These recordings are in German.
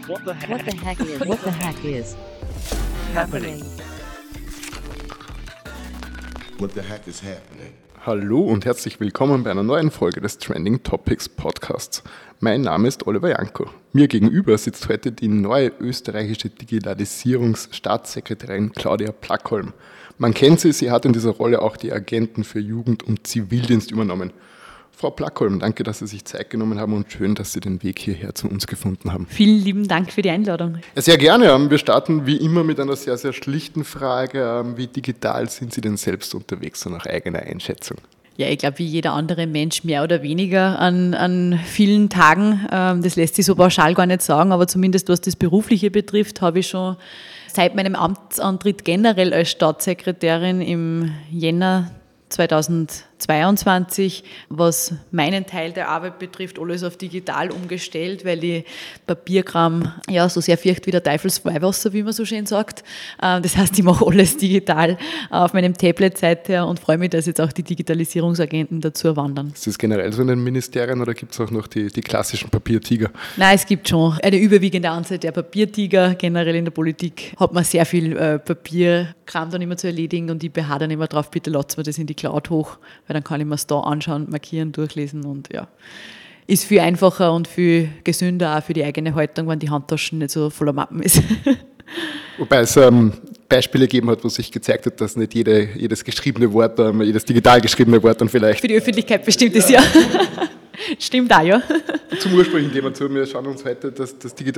What the heck is happening? What the heck is happening? Hallo und herzlich willkommen bei einer neuen Folge des Trending Topics Podcasts. Mein Name ist Oliver Janko. Mir gegenüber sitzt heute die neue österreichische Digitalisierungsstaatssekretärin Claudia Plackholm. Man kennt sie hat in dieser Rolle auch die Agenten für Jugend und Zivildienst übernommen. Frau Plackholm, danke, dass Sie sich Zeit genommen haben und schön, dass Sie den Weg hierher zu uns gefunden haben. Vielen lieben Dank für die Einladung. Sehr gerne. Wir starten wie immer mit einer sehr, sehr schlichten Frage. Wie digital sind Sie denn selbst unterwegs, so nach eigener Einschätzung? Ja, ich glaube, wie jeder andere Mensch mehr oder weniger an vielen Tagen. Das lässt sich so pauschal gar nicht sagen, aber zumindest was das Berufliche betrifft, habe ich schon seit meinem Amtsantritt generell als Staatssekretärin im Jänner 2022, was meinen Teil der Arbeit betrifft, alles auf digital umgestellt, weil ich Papierkram ja so sehr fürcht wie der Teufelsweihwasser, wie man so schön sagt. Das heißt, ich mache alles digital auf meinem Tablet seither und freue mich, dass jetzt auch die Digitalisierungsagenten dazu wandern. Ist das generell so in den Ministerien oder gibt es auch noch die klassischen Papiertiger? Nein, es gibt schon eine überwiegende Anzahl der Papiertiger. Generell in der Politik hat man sehr viel Papierkram dann immer zu erledigen und ich beharre dann immer drauf, bitte lasst mir das in die Cloud hoch, weil dann kann ich mir es da anschauen, markieren, durchlesen und ja, ist viel einfacher und viel gesünder auch für die eigene Haltung, wenn die Handtaschen nicht so voller Mappen ist. Wobei es Beispiele gegeben hat, wo sich gezeigt hat, dass nicht jedes geschriebene Wort, jedes digital geschriebene Wort dann vielleicht... Für die Öffentlichkeit bestimmt ist, ja. Stimmt auch, ja. Zum ursprünglichen Thema zu. Wir schauen uns heute den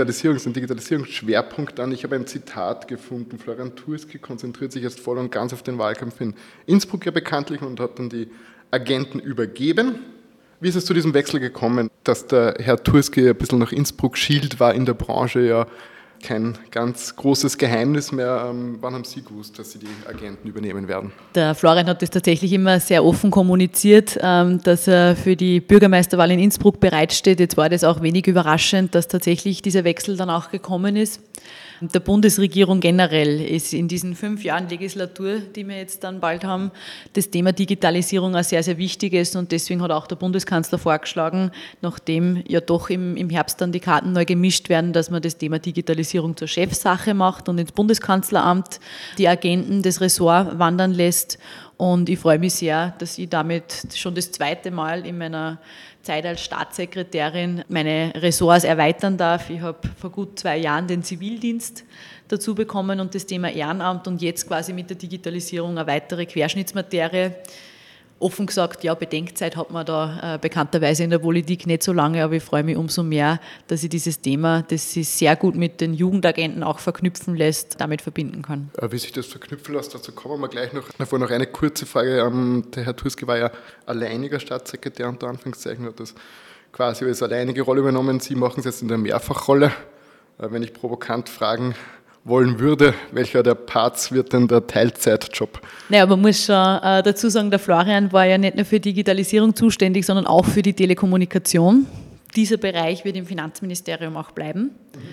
Digitalisierungsschwerpunkt an. Ich habe ein Zitat gefunden. Florian Turski konzentriert sich jetzt voll und ganz auf den Wahlkampf in Innsbruck ja bekanntlich und hat dann die Agenten übergeben. Wie ist es zu diesem Wechsel gekommen, dass der Herr Turski ein bisschen nach Innsbruck schielt, war in der Branche ja kein ganz großes Geheimnis mehr. Wann haben Sie gewusst, dass Sie die Agenten übernehmen werden? Der Florian hat das tatsächlich immer sehr offen kommuniziert, dass er für die Bürgermeisterwahl in Innsbruck bereitsteht. Jetzt war das auch wenig überraschend, dass tatsächlich dieser Wechsel dann auch gekommen ist. Der Bundesregierung generell ist in diesen 5 Jahren Legislatur, die wir jetzt dann bald haben, das Thema Digitalisierung ein sehr, sehr wichtiges und deswegen hat auch der Bundeskanzler vorgeschlagen, nachdem ja doch im Herbst dann die Karten neu gemischt werden, dass man das Thema Digitalisierung zur Chefsache macht und ins Bundeskanzleramt die Agenten des Ressorts wandern lässt. Und ich freue mich sehr, dass ich damit schon das 2. Mal in meiner Zeit als Staatssekretärin meine Ressorts erweitern darf. Ich habe vor gut 2 Jahren den Zivildienst dazu bekommen und das Thema Ehrenamt und jetzt quasi mit der Digitalisierung eine weitere Querschnittsmaterie. Offen gesagt, ja, Bedenkzeit hat man da bekannterweise in der Politik nicht so lange, aber ich freue mich umso mehr, dass ich dieses Thema, das sich sehr gut mit den Jugendagenten auch verknüpfen lässt, damit verbinden kann. Wie sich das verknüpfen lässt, dazu kommen wir gleich noch. Davor noch eine kurze Frage. Der Herr Turski war ja alleiniger Staatssekretär, unter Anführungszeichen, hat das quasi als alleinige Rolle übernommen. Sie machen es jetzt in der Mehrfachrolle. Wenn ich provokant fragen wollen würde, welcher der Parts wird denn der Teilzeitjob? Naja, man muss schon dazu sagen, der Florian war ja nicht nur für Digitalisierung zuständig, sondern auch für die Telekommunikation. Dieser Bereich wird im Finanzministerium auch bleiben.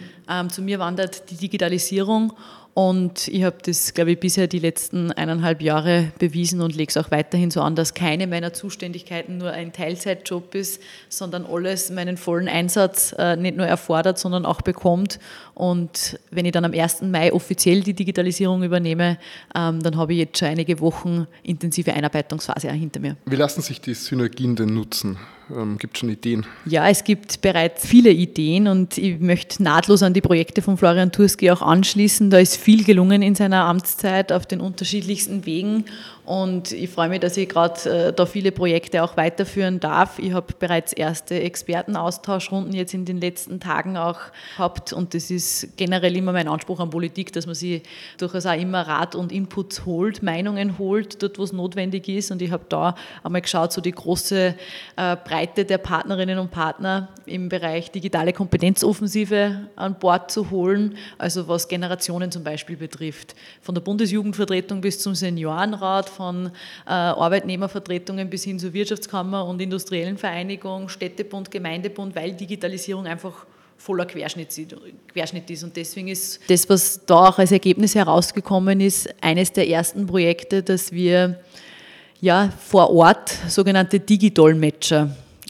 Zu mir wandert die Digitalisierung und ich habe das, glaube ich, bisher die letzten 1,5 Jahre bewiesen und lege es auch weiterhin so an, dass keine meiner Zuständigkeiten nur ein Teilzeitjob ist, sondern alles meinen vollen Einsatz nicht nur erfordert, sondern auch bekommt. Und wenn ich dann am 1. Mai offiziell die Digitalisierung übernehme, dann habe ich jetzt schon einige Wochen intensive Einarbeitungsphase auch hinter mir. Wie lassen sich die Synergien denn nutzen? Gibt es schon Ideen? Ja, es gibt bereits viele Ideen und ich möchte nahtlos an die Projekte von Florian Turski auch anschließen. Da ist viel gelungen in seiner Amtszeit auf den unterschiedlichsten Wegen und ich freue mich, dass ich gerade da viele Projekte auch weiterführen darf. Ich habe bereits erste Expertenaustauschrunden jetzt in den letzten Tagen auch gehabt und das ist generell immer mein Anspruch an Politik, dass man sich durchaus auch immer Rat und Inputs holt, Meinungen holt, dort wo es notwendig ist und ich habe da einmal geschaut, so die große Breite der Partnerinnen und Partner im Bereich digitale Kompetenzoffensive an Bord zu holen, also was Generationen zum Beispiel betrifft. Von der Bundesjugendvertretung bis zum Seniorenrat, von Arbeitnehmervertretungen bis hin zur Wirtschaftskammer und industriellen Vereinigung, Städtebund, Gemeindebund, weil Digitalisierung einfach voller Querschnitt ist. Und deswegen ist das, was da auch als Ergebnis herausgekommen ist, eines der ersten Projekte, dass wir ja vor Ort sogenannte Digidolmetscher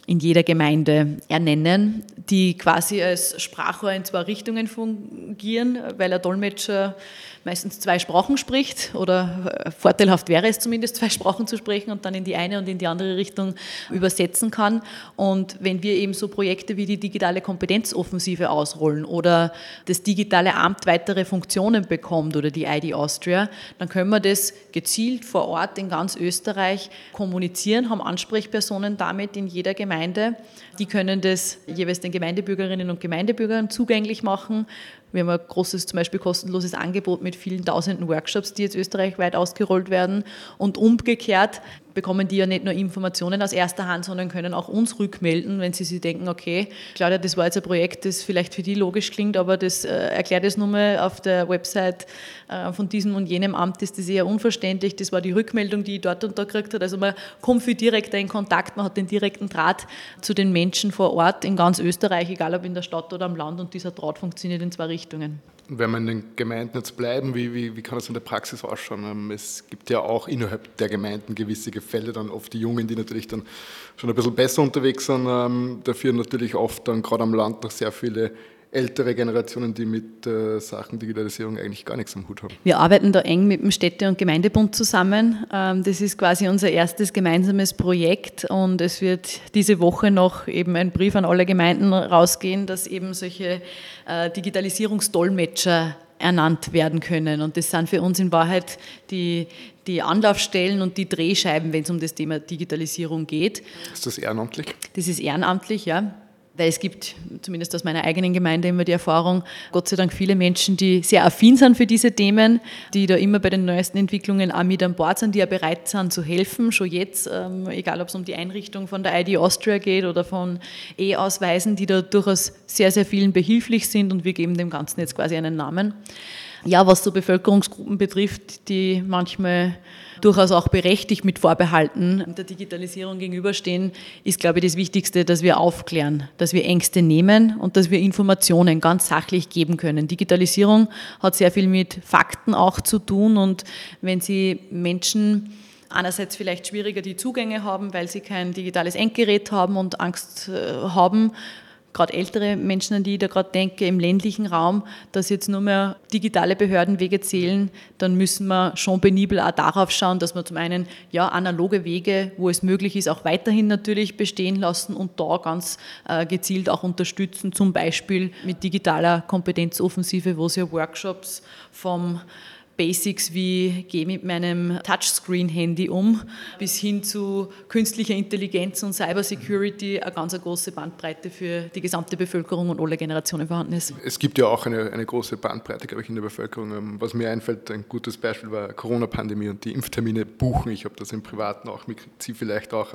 in jeder Gemeinde ernennen, die quasi als Sprachrohr in 2 Richtungen fungieren, weil ein Dolmetscher meistens 2 Sprachen spricht oder vorteilhaft wäre es zumindest, 2 Sprachen zu sprechen und dann in die eine und in die andere Richtung übersetzen kann. Und wenn wir eben so Projekte wie die digitale Kompetenzoffensive ausrollen oder das digitale Amt weitere Funktionen bekommt oder die ID Austria, dann können wir das gezielt vor Ort in ganz Österreich kommunizieren, haben Ansprechpersonen damit in jeder Gemeinde. Die können das jeweils den Gemeindebürgerinnen und Gemeindebürgern zugänglich machen. Wir haben ein großes, zum Beispiel kostenloses Angebot mit vielen tausenden Workshops, die jetzt österreichweit ausgerollt werden. Und umgekehrt bekommen die ja nicht nur Informationen aus erster Hand, sondern können auch uns rückmelden, wenn sie sich denken, okay, Claudia, das war jetzt ein Projekt, das vielleicht für die logisch klingt, aber das erklärt es nur mal auf der Website von diesem und jenem Amt, ist das eher unverständlich. Das war die Rückmeldung, die ich dort und da gekriegt habe. Also man kommt viel direkter in Kontakt, man hat den direkten Draht zu den Menschen vor Ort in ganz Österreich, egal ob in der Stadt oder am Land, und dieser Draht funktioniert in 2 Richtungen. Wenn wir in den Gemeinden jetzt bleiben, wie kann das in der Praxis ausschauen? Es gibt ja auch innerhalb der Gemeinden gewisse Gefälle, dann oft die Jungen, die natürlich dann schon ein bisschen besser unterwegs sind, dafür natürlich oft dann gerade am Land noch sehr viele ältere Generationen, die mit Sachen Digitalisierung eigentlich gar nichts am Hut haben. Wir arbeiten da eng mit dem Städte- und Gemeindebund zusammen. Das ist quasi unser erstes gemeinsames Projekt und es wird diese Woche noch eben ein Brief an alle Gemeinden rausgehen, dass eben solche Digitalisierungsdolmetscher ernannt werden können. Und das sind für uns in Wahrheit die Anlaufstellen und die Drehscheiben, wenn es um das Thema Digitalisierung geht. Ist das ehrenamtlich? Das ist ehrenamtlich, ja. Weil es gibt, zumindest aus meiner eigenen Gemeinde, immer die Erfahrung, Gott sei Dank viele Menschen, die sehr affin sind für diese Themen, die da immer bei den neuesten Entwicklungen auch mit an Bord sind, die ja bereit sind zu helfen, schon jetzt, egal ob es um die Einrichtung von der ID Austria geht oder von E-Ausweisen, die da durchaus sehr, sehr vielen behilflich sind und wir geben dem Ganzen jetzt quasi einen Namen. Ja, was so Bevölkerungsgruppen betrifft, die manchmal durchaus auch berechtigt mit Vorbehalten der Digitalisierung gegenüberstehen, ist, glaube ich, das Wichtigste, dass wir aufklären, dass wir Ängste nehmen und dass wir Informationen ganz sachlich geben können. Digitalisierung hat sehr viel mit Fakten auch zu tun und wenn Sie Menschen einerseits vielleicht schwieriger die Zugänge haben, weil sie kein digitales Endgerät haben und Angst haben, gerade ältere Menschen, an die ich da gerade denke, im ländlichen Raum, dass jetzt nur mehr digitale Behördenwege zählen, dann müssen wir schon penibel auch darauf schauen, dass wir zum einen ja analoge Wege, wo es möglich ist, auch weiterhin natürlich bestehen lassen und da ganz gezielt auch unterstützen, zum Beispiel mit digitaler Kompetenzoffensive, wo es ja Workshops vom Basics wie gehe mit meinem Touchscreen-Handy um, bis hin zu künstlicher Intelligenz und Cybersecurity eine ganz große Bandbreite für die gesamte Bevölkerung und alle Generationen vorhanden ist. Es gibt ja auch eine große Bandbreite, glaube ich, in der Bevölkerung. Was mir einfällt, ein gutes Beispiel war Corona-Pandemie und die Impftermine buchen. Ich habe das im Privaten auch mit Sie vielleicht auch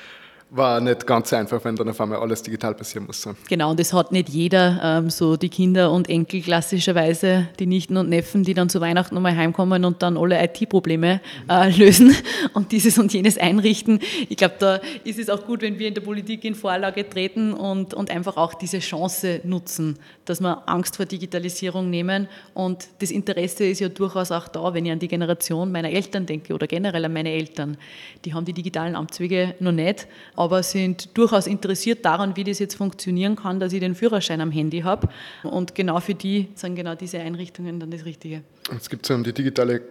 war nicht ganz einfach, wenn dann auf einmal alles digital passieren muss. Genau, und das hat nicht jeder, so die Kinder und Enkel klassischerweise, die Nichten und Neffen, die dann zu Weihnachten nochmal heimkommen und dann alle IT-Probleme lösen und dieses und jenes einrichten. Ich glaube, da ist es auch gut, wenn wir in der Politik in Vorlage treten und einfach auch diese Chance nutzen, dass wir Angst vor Digitalisierung nehmen. Und das Interesse ist ja durchaus auch da, wenn ich an die Generation meiner Eltern denke oder generell an meine Eltern. Die haben die digitalen Amtswege noch nicht, aber sind durchaus interessiert daran, wie das jetzt funktionieren kann, dass ich den Führerschein am Handy habe. Und genau für die sind genau diese Einrichtungen dann das Richtige. Es gibt die digitale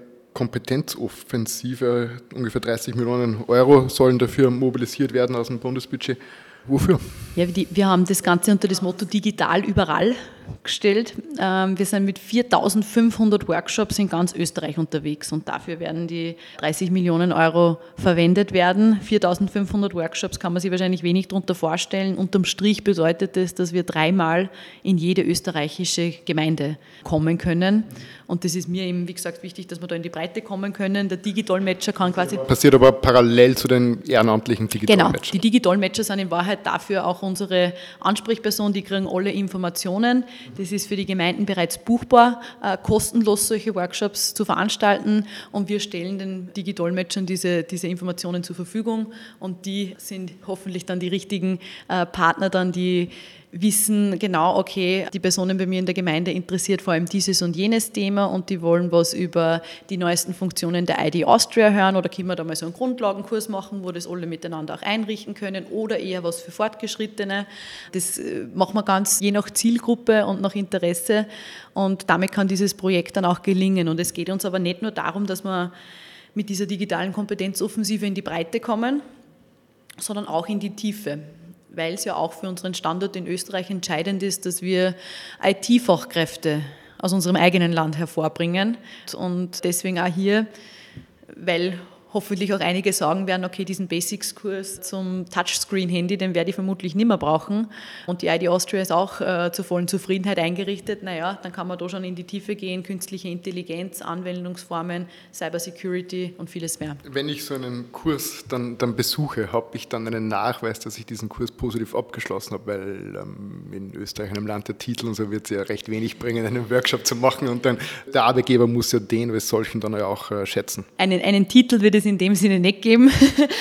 Kompetenzoffensive, ungefähr 30 Millionen Euro sollen dafür mobilisiert werden aus dem Bundesbudget. Wofür? Ja, wir haben das Ganze unter das Motto digital überall gestellt. Wir sind mit 4.500 Workshops in ganz Österreich unterwegs und dafür werden die 30 Millionen Euro verwendet werden. 4.500 Workshops kann man sich wahrscheinlich wenig darunter vorstellen. Unterm Strich bedeutet das, dass wir 3-mal in jede österreichische Gemeinde kommen können. Und das ist mir eben, wie gesagt, wichtig, dass wir da in die Breite kommen können. Der Digidolmetscher kann quasi... Passiert aber parallel zu den ehrenamtlichen Digidolmetschern. Genau, die Digidolmetscher sind in Wahrheit dafür auch unsere Ansprechperson, die kriegen alle Informationen. Das ist für die Gemeinden bereits buchbar, kostenlos solche Workshops zu veranstalten und wir stellen den Digidolmetschern diese Informationen zur Verfügung und die sind hoffentlich dann die richtigen Partner dann, die wissen genau, okay, die Personen bei mir in der Gemeinde interessiert vor allem dieses und jenes Thema und die wollen was über die neuesten Funktionen der ID Austria hören oder können wir da mal so einen Grundlagenkurs machen, wo das alle miteinander auch einrichten können oder eher was für Fortgeschrittene. Das machen wir ganz je nach Zielgruppe und nach Interesse und damit kann dieses Projekt dann auch gelingen. Und es geht uns aber nicht nur darum, dass wir mit dieser digitalen Kompetenzoffensive in die Breite kommen, sondern auch in die Tiefe, weil es ja auch für unseren Standort in Österreich entscheidend ist, dass wir IT-Fachkräfte aus unserem eigenen Land hervorbringen. Und deswegen auch hier, weil hoffentlich auch einige sagen werden, okay, diesen Basics-Kurs zum Touchscreen-Handy, den werde ich vermutlich nicht mehr brauchen. Und die ID Austria ist auch zur vollen Zufriedenheit eingerichtet. Naja, dann kann man da schon in die Tiefe gehen, künstliche Intelligenz, Anwendungsformen, Cybersecurity und vieles mehr. Wenn ich so einen Kurs dann besuche, habe ich dann einen Nachweis, dass ich diesen Kurs positiv abgeschlossen habe, weil in Österreich, einem Land der Titel und so, wird es ja recht wenig bringen, einen Workshop zu machen und dann der Arbeitgeber muss ja den als solchen dann ja auch schätzen. Einen Titel wird es in dem Sinne nicht geben,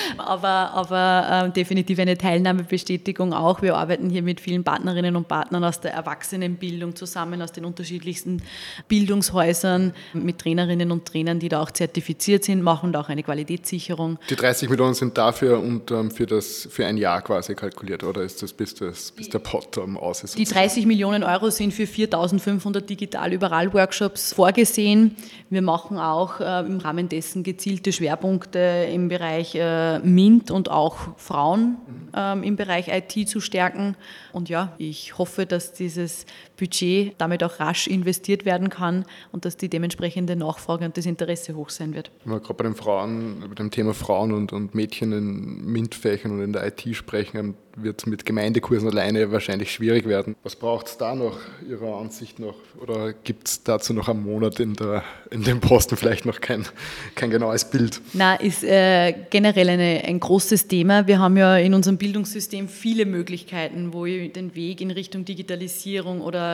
aber definitiv eine Teilnahmebestätigung auch. Wir arbeiten hier mit vielen Partnerinnen und Partnern aus der Erwachsenenbildung zusammen, aus den unterschiedlichsten Bildungshäusern, mit Trainerinnen und Trainern, die da auch zertifiziert sind, machen da auch eine Qualitätssicherung. Die 30 Millionen sind dafür und für ein Jahr quasi kalkuliert, oder ist das bis der Pot aus ist? Die 30 Millionen Euro sind für 4.500 Digital-Überall-Workshops vorgesehen. Wir machen auch im Rahmen dessen gezielte Schwerpunkte im Bereich MINT und auch Frauen im Bereich IT zu stärken. Und ja, ich hoffe, dass dieses Budget damit auch rasch investiert werden kann und dass die dementsprechende Nachfrage und das Interesse hoch sein wird. Wenn wir gerade bei dem Thema Frauen und Mädchen in MINT-Fächern und in der IT sprechen, wird es mit Gemeindekursen alleine wahrscheinlich schwierig werden. Was braucht es da noch, Ihrer Ansicht nach? Oder gibt es dazu noch einen Monat in dem Posten vielleicht noch kein genaues Bild? Na, ist generell ein großes Thema. Wir haben ja in unserem Bildungssystem viele Möglichkeiten, wo ich den Weg in Richtung Digitalisierung oder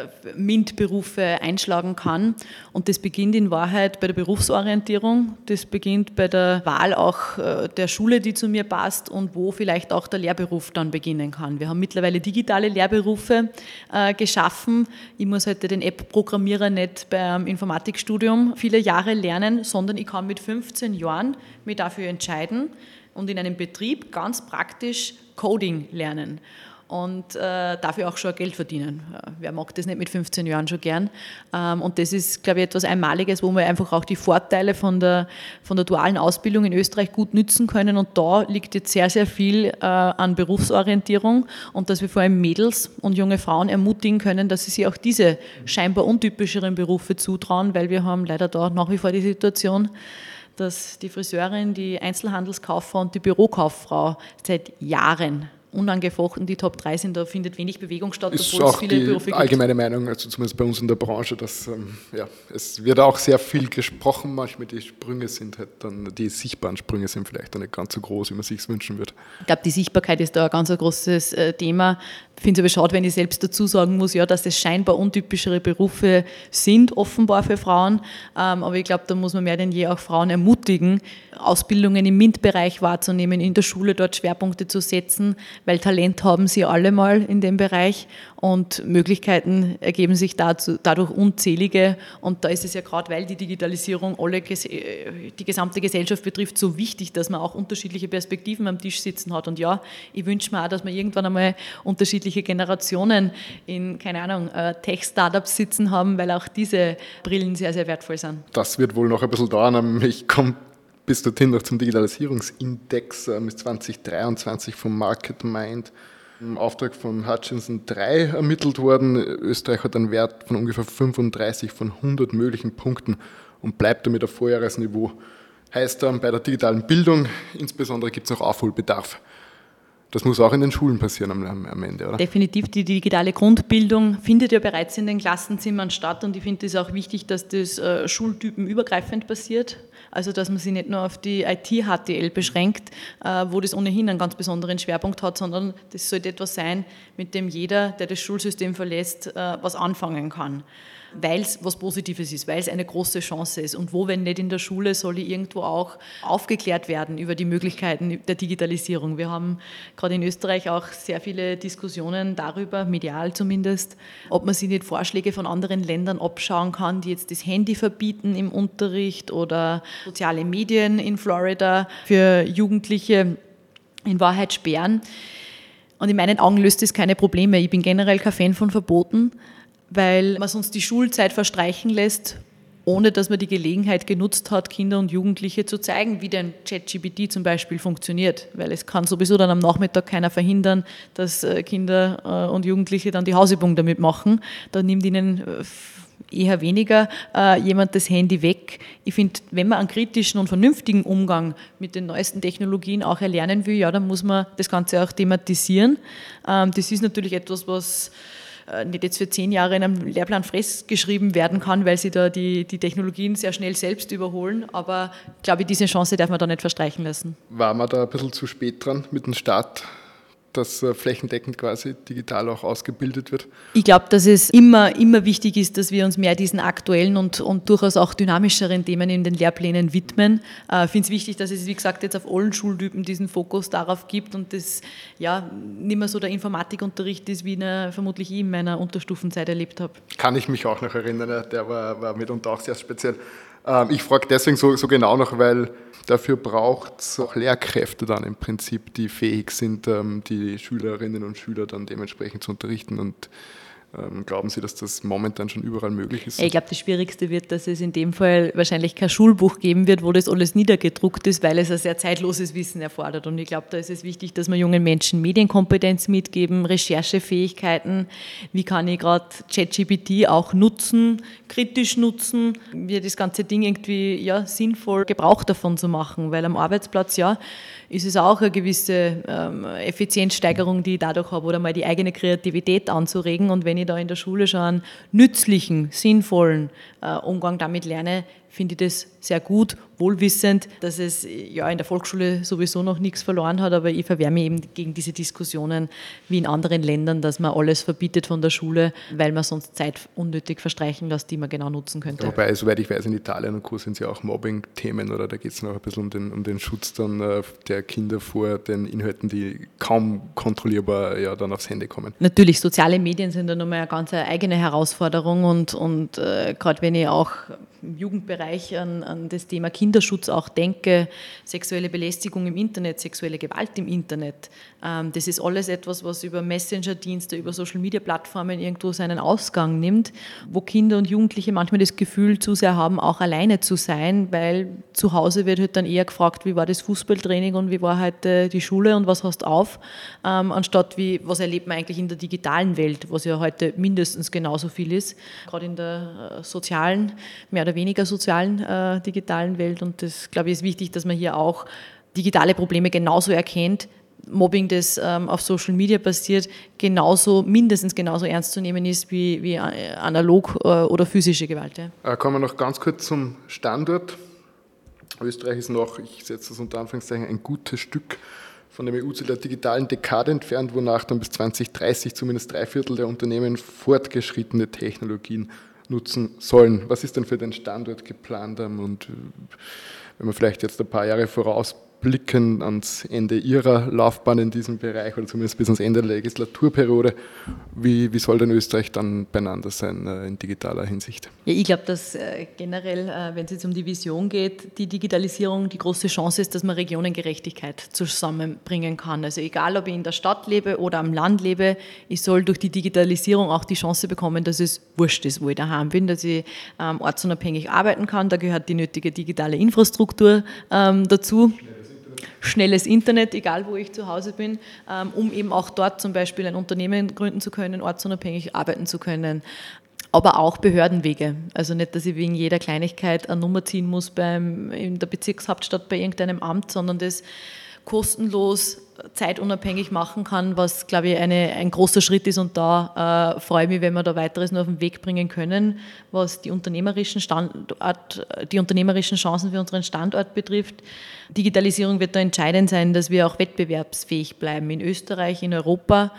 MINT-Berufe einschlagen kann. Und das beginnt in Wahrheit bei der Berufsorientierung. Das beginnt bei der Wahl auch der Schule, die zu mir passt und wo vielleicht auch der Lehrberuf dann beginnen kann. Wir haben mittlerweile digitale Lehrberufe geschaffen. Ich muss heute den App-Programmierer nicht beim Informatikstudium viele Jahre lernen, sondern ich kann mit 15 Jahren mich dafür entscheiden und in einem Betrieb ganz praktisch Coding lernen. Und dafür auch schon Geld verdienen. Wer mag das nicht mit 15 Jahren schon gern? Und das ist, glaube ich, etwas Einmaliges, wo wir einfach auch die Vorteile von der dualen Ausbildung in Österreich gut nützen können. Und da liegt jetzt sehr, sehr viel an Berufsorientierung und dass wir vor allem Mädels und junge Frauen ermutigen können, dass sie sich auch diese scheinbar untypischeren Berufe zutrauen, weil wir haben leider da nach wie vor die Situation, dass die Friseurin, die Einzelhandelskauffrau und die Bürokauffrau seit Jahren unangefochten die Top 3 sind, da findet wenig Bewegung statt, obwohl es viele Berufe gibt. Ist auch die allgemeine Meinung, also zumindest bei uns in der Branche, dass es wird auch sehr viel gesprochen, manchmal die Sprünge sind halt dann, die sichtbaren Sprünge sind vielleicht dann nicht ganz so groß, wie man sich es wünschen würde. Ich glaube, die Sichtbarkeit ist da ein ganz großes Thema. Ich finde es aber schade, wenn ich selbst dazu sagen muss, ja, dass es scheinbar untypischere Berufe sind, offenbar für Frauen, aber ich glaube, da muss man mehr denn je auch Frauen ermutigen, Ausbildungen im MINT-Bereich wahrzunehmen, in der Schule dort Schwerpunkte zu setzen, weil Talent haben sie alle mal in dem Bereich und Möglichkeiten ergeben sich dadurch unzählige. Und da ist es ja gerade, weil die Digitalisierung die gesamte Gesellschaft betrifft, so wichtig, dass man auch unterschiedliche Perspektiven am Tisch sitzen hat. Und ja, ich wünsche mir auch, dass man irgendwann einmal unterschiedliche Generationen in, keine Ahnung, Tech-Startups sitzen haben, weil auch diese Brillen sehr, sehr wertvoll sind. Das wird wohl noch ein bisschen dauern. Ich komme bis dorthin noch zum Digitalisierungsindex, ist 2023 vom MarketMind im Auftrag von Hutchinson 3 ermittelt worden. Österreich hat einen Wert von ungefähr 35 von 100 möglichen Punkten und bleibt damit auf Vorjahresniveau. Heißt dann, bei der digitalen Bildung insbesondere gibt es noch Aufholbedarf. Das muss auch in den Schulen passieren am Ende, oder? Definitiv, die digitale Grundbildung findet ja bereits in den Klassenzimmern statt und ich finde es auch wichtig, dass das schultypenübergreifend passiert. Also dass man sich nicht nur auf die IT-HTL beschränkt, wo das ohnehin einen ganz besonderen Schwerpunkt hat, sondern das sollte etwas sein, mit dem jeder, der das Schulsystem verlässt, was anfangen kann. weil es was Positives ist, weil es eine große Chance ist. Und wo, wenn nicht in der Schule, soll ich irgendwo auch aufgeklärt werden über die Möglichkeiten der Digitalisierung. Wir haben gerade in Österreich auch sehr viele Diskussionen darüber, medial zumindest, ob man sich nicht Vorschläge von anderen Ländern abschauen kann, die jetzt das Handy verbieten im Unterricht oder soziale Medien in Florida für Jugendliche in Wahrheit sperren. Und in meinen Augen löst das keine Probleme. Ich bin generell kein Fan von Verboten, weil man sonst die Schulzeit verstreichen lässt, ohne dass man die Gelegenheit genutzt hat, Kinder und Jugendliche zu zeigen, wie denn ChatGPT zum Beispiel funktioniert. Weil es kann sowieso dann am Nachmittag keiner verhindern, dass Kinder und Jugendliche dann die Hausübung damit machen. Da nimmt ihnen eher weniger jemand das Handy weg. Ich finde, wenn man einen kritischen und vernünftigen Umgang mit den neuesten Technologien auch erlernen will, ja, dann muss man das Ganze auch thematisieren. Das ist natürlich etwas, was nicht jetzt für 10 Jahre in einem Lehrplan festgeschrieben werden kann, weil sie da die Technologien sehr schnell selbst überholen. Aber ich glaube, diese Chance darf man da nicht verstreichen lassen. War man da ein bisschen zu spät dran mit dem Start, dass flächendeckend quasi digital auch ausgebildet wird? Ich glaube, dass es immer wichtig ist, dass wir uns mehr diesen aktuellen und durchaus auch dynamischeren Themen in den Lehrplänen widmen. Ich finde es wichtig, dass es, wie gesagt, jetzt auf allen Schultypen diesen Fokus darauf gibt und das ja nicht mehr so der Informatikunterricht ist, wie ich vermutlich in meiner Unterstufenzeit erlebt habe. Kann ich mich auch noch erinnern, der war mitunter auch sehr speziell. Ich frage deswegen so genau noch, weil dafür braucht es auch Lehrkräfte dann im Prinzip, die fähig sind, die Schülerinnen und Schüler dann dementsprechend zu unterrichten. Und glauben Sie, dass das momentan schon überall möglich ist? Ich glaube, das Schwierigste wird, dass es in dem Fall wahrscheinlich kein Schulbuch geben wird, wo das alles niedergedruckt ist, weil es ein sehr zeitloses Wissen erfordert. Und ich glaube, da ist es wichtig, dass wir jungen Menschen Medienkompetenz mitgeben, Recherchefähigkeiten. Wie kann ich gerade ChatGPT auch nutzen, kritisch nutzen, wie das ganze Ding irgendwie sinnvoll Gebrauch davon zu machen, weil am Arbeitsplatz ist es auch eine gewisse Effizienzsteigerung, die ich dadurch habe, oder mal die eigene Kreativität anzuregen. Und wenn ich da in der Schule schon einen nützlichen, sinnvollen Umgang damit lerne, finde ich das sehr gut, wohlwissend, dass es in der Volksschule sowieso noch nichts verloren hat, aber ich verwehre mich eben gegen diese Diskussionen wie in anderen Ländern, dass man alles verbietet von der Schule, weil man sonst Zeit unnötig verstreichen lässt, die man genau nutzen könnte. Wobei, soweit ich weiß, in Italien und Co. sind ja auch Mobbing-Themen, oder da geht es noch ein bisschen um den Schutz dann der Kinder vor den Inhalten, die kaum kontrollierbar dann aufs Handy kommen. Natürlich, soziale Medien sind da nochmal eine ganz eigene Herausforderung und gerade wenn ich auch im Jugendbereich an das Thema Kinderschutz auch denke, sexuelle Belästigung im Internet, sexuelle Gewalt im Internet, das ist alles etwas, was über Messenger-Dienste, über Social-Media-Plattformen irgendwo seinen Ausgang nimmt, wo Kinder und Jugendliche manchmal das Gefühl zu sehr haben, auch alleine zu sein, weil zu Hause wird halt dann eher gefragt, wie war das Fußballtraining und wie war heute die Schule und was hast du auf, anstatt was erlebt man eigentlich in der digitalen Welt, was ja heute mindestens genauso viel ist, gerade in der sozialen, mehr oder weniger sozialen digitalen Welt, und das, glaube ich, ist wichtig, dass man hier auch digitale Probleme genauso erkennt, Mobbing, das auf Social Media passiert, mindestens genauso ernst zu nehmen ist wie analog oder physische Gewalt. Ja. Kommen wir noch ganz kurz zum Standort. Österreich ist noch, ich setze das unter Anführungszeichen, ein gutes Stück von dem EU-Ziel der digitalen Dekade entfernt, wonach dann bis 2030 zumindest 3/4 der Unternehmen fortgeschrittene Technologien nutzen sollen. Was ist denn für den Standort geplant? Und wenn wir vielleicht jetzt ein paar Jahre vorausblicken ans Ende Ihrer Laufbahn in diesem Bereich oder zumindest bis ans Ende der Legislaturperiode, wie soll denn Österreich dann beieinander sein in digitaler Hinsicht? Ja, ich glaube, dass generell, wenn es jetzt um die Vision geht, die Digitalisierung die große Chance ist, dass man Regionengerechtigkeit zusammenbringen kann. Also egal, ob ich in der Stadt lebe oder am Land lebe, ich soll durch die Digitalisierung auch die Chance bekommen, dass es wurscht ist, wo ich daheim bin, dass ich ortsunabhängig arbeiten kann. Da gehört die nötige digitale Infrastruktur dazu. Schnelles Internet, egal wo ich zu Hause bin, um eben auch dort zum Beispiel ein Unternehmen gründen zu können, ortsunabhängig arbeiten zu können. Aber auch Behördenwege. Also nicht, dass ich wegen jeder Kleinigkeit eine Nummer ziehen muss in der Bezirkshauptstadt bei irgendeinem Amt, sondern das kostenlos, zeitunabhängig machen kann, was, glaube ich, ein großer Schritt ist, und da freue ich mich, wenn wir da weiteres noch auf den Weg bringen können, was die unternehmerischen Chancen für unseren Standort betrifft. Digitalisierung wird da entscheidend sein, dass wir auch wettbewerbsfähig bleiben in Österreich, in Europa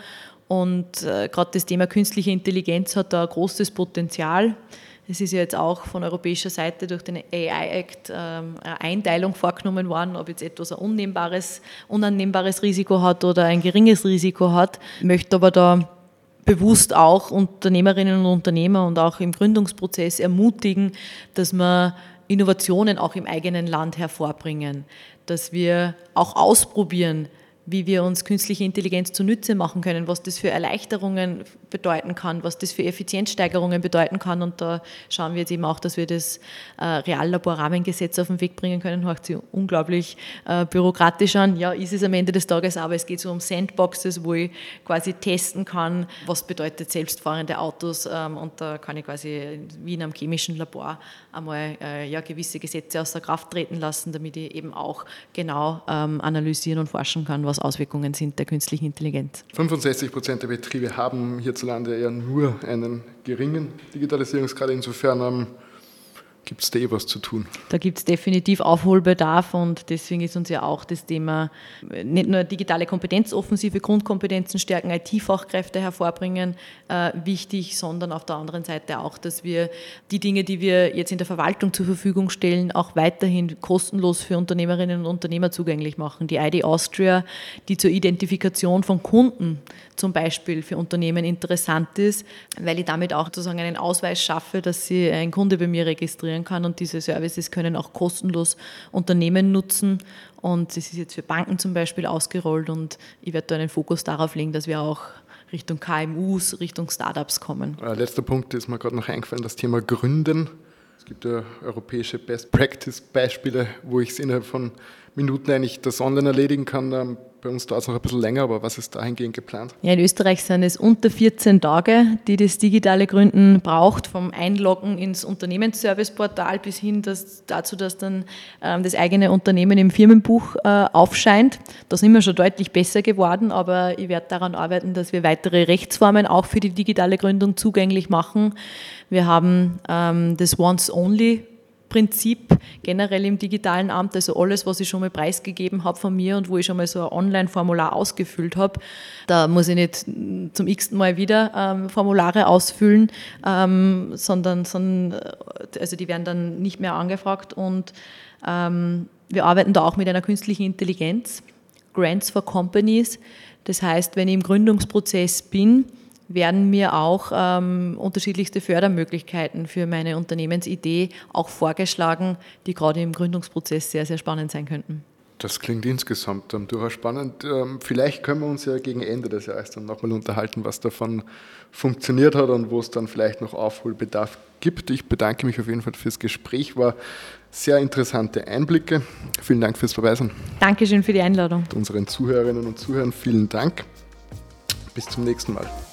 Und gerade das Thema künstliche Intelligenz hat da ein großes Potenzial. Es ist ja jetzt auch von europäischer Seite durch den AI-Act eine Einteilung vorgenommen worden, ob jetzt etwas ein unannehmbares Risiko hat oder ein geringes Risiko hat. Ich möchte aber da bewusst auch Unternehmerinnen und Unternehmer und auch im Gründungsprozess ermutigen, dass wir Innovationen auch im eigenen Land hervorbringen, dass wir auch ausprobieren, wie wir uns künstliche Intelligenz zunutze machen können, was das für Erleichterungen bedeuten kann, was das für Effizienzsteigerungen bedeuten kann. Und da schauen wir jetzt eben auch, dass wir das Reallabor-Rahmengesetz auf den Weg bringen können. Hört sich unglaublich bürokratisch an. Ja, ist es am Ende des Tages, aber es geht so um Sandboxes, wo ich quasi testen kann, was bedeutet selbstfahrende Autos. Und da kann ich quasi wie in einem chemischen Labor einmal gewisse Gesetze außer Kraft treten lassen, damit ich eben auch genau analysieren und forschen kann, was Auswirkungen sind der künstlichen Intelligenz. 65% der Betriebe haben hierzulande ja nur einen geringen Digitalisierungsgrad. Insofern gibt es da was zu tun. Da gibt es definitiv Aufholbedarf und deswegen ist uns ja auch das Thema nicht nur digitale Kompetenzoffensive, Grundkompetenzen stärken, IT-Fachkräfte hervorbringen wichtig, sondern auf der anderen Seite auch, dass wir die Dinge, die wir jetzt in der Verwaltung zur Verfügung stellen, auch weiterhin kostenlos für Unternehmerinnen und Unternehmer zugänglich machen. Die ID Austria, die zur Identifikation von Kunden zum Beispiel für Unternehmen interessant ist, weil ich damit auch sozusagen einen Ausweis schaffe, dass sie ein Kunde bei mir registrieren kann und diese Services können auch kostenlos Unternehmen nutzen und das ist jetzt für Banken zum Beispiel ausgerollt und ich werde da einen Fokus darauf legen, dass wir auch Richtung KMUs, Richtung Startups kommen. Letzter Punkt ist mir gerade noch eingefallen, das Thema Gründen. Es gibt ja europäische Best-Practice-Beispiele, wo ich es innerhalb von Minuten eigentlich das online erledigen kann. Bei uns dauert es noch ein bisschen länger, aber was ist dahingehend geplant? Ja, in Österreich sind es unter 14 Tage, die das digitale Gründen braucht, vom Einloggen ins Unternehmensserviceportal bis hin dazu, dass dann das eigene Unternehmen im Firmenbuch aufscheint. Da sind wir schon deutlich besser geworden, aber ich werde daran arbeiten, dass wir weitere Rechtsformen auch für die digitale Gründung zugänglich machen. Wir haben das Once-Only Prinzip generell im digitalen Amt, also alles, was ich schon mal preisgegeben habe von mir und wo ich schon mal so ein Online-Formular ausgefüllt habe, da muss ich nicht zum x-ten Mal wieder Formulare ausfüllen, sondern also die werden dann nicht mehr angefragt und wir arbeiten da auch mit einer künstlichen Intelligenz, Grants for Companies, das heißt, wenn ich im Gründungsprozess bin, werden mir auch unterschiedlichste Fördermöglichkeiten für meine Unternehmensidee auch vorgeschlagen, die gerade im Gründungsprozess sehr, sehr spannend sein könnten. Das klingt insgesamt durchaus spannend. Vielleicht können wir uns ja gegen Ende des Jahres dann nochmal unterhalten, was davon funktioniert hat und wo es dann vielleicht noch Aufholbedarf gibt. Ich bedanke mich auf jeden Fall fürs Gespräch, war sehr interessante Einblicke. Vielen Dank fürs Dabeisein. Dankeschön für die Einladung. Und unseren Zuhörerinnen und Zuhörern vielen Dank. Bis zum nächsten Mal.